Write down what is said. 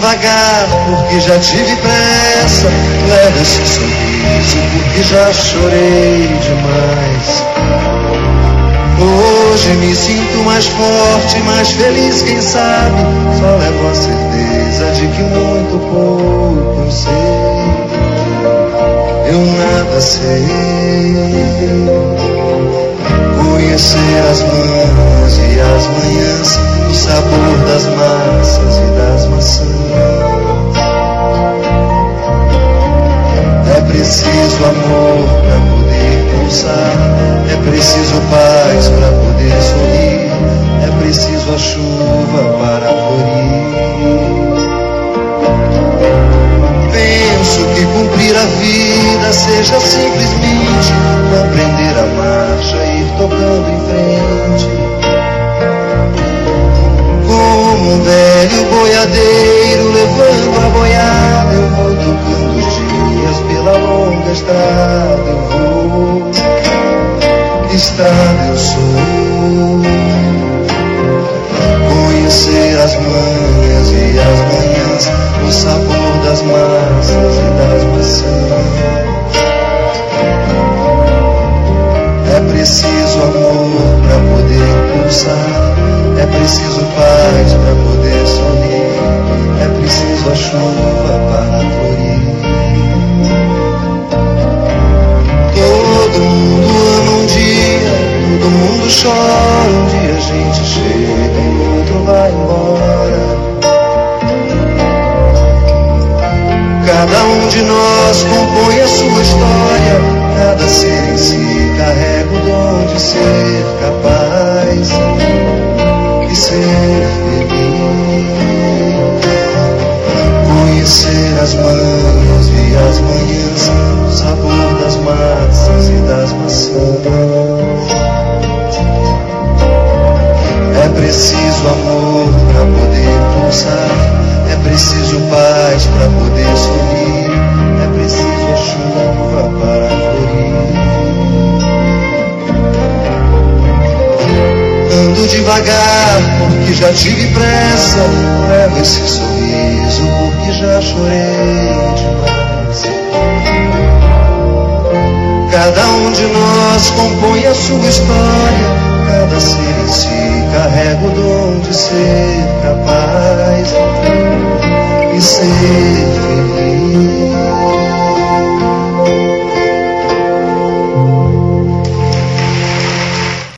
devagar, porque já tive pressa. Leva esse sorriso, porque já chorei demais. Hoje me sinto mais forte, mais feliz, quem sabe. Só levo a certeza de que muito pouco eu sei. Eu nada sei. Conhecer as manhãs e as manhãs, o sabor das massas e das maçãs. É preciso amor pra poder pulsar, é preciso paz pra poder sorrir, é preciso a chuva para florir. Penso que cumprir a vida seja simplesmente não prender a marcha e ir tocando em frente. Como um velho boiadeiro levando a boiada, eu vou tocando os dias pela longa estrada. Eu vou, que estrada eu sou. Conhecer as manhãs e as manhãs, o sabor das massas e das maçãs. É preciso amor pra poder pulsar, é preciso paz pra poder sorrir, é preciso a chuva para florir. Todo mundo ama um dia, todo mundo chora. Um dia a gente chega e o outro vai embora. Cada um de nós compõe a sua história, cada ser em si carrega o dom de ser capaz e ser feliz. Conhecer as manhãs e as manhãs, o sabor das massas e das maçãs. É preciso amor pra poder pulsar, é preciso paz pra poder sorrir, é preciso a chuva para florir. Ando devagar, porque já tive pressa. Levo esse sorriso, porque já chorei demais. Cada um de nós compõe a sua história, cada ser em si carrega o dom de ser capaz e ser feliz.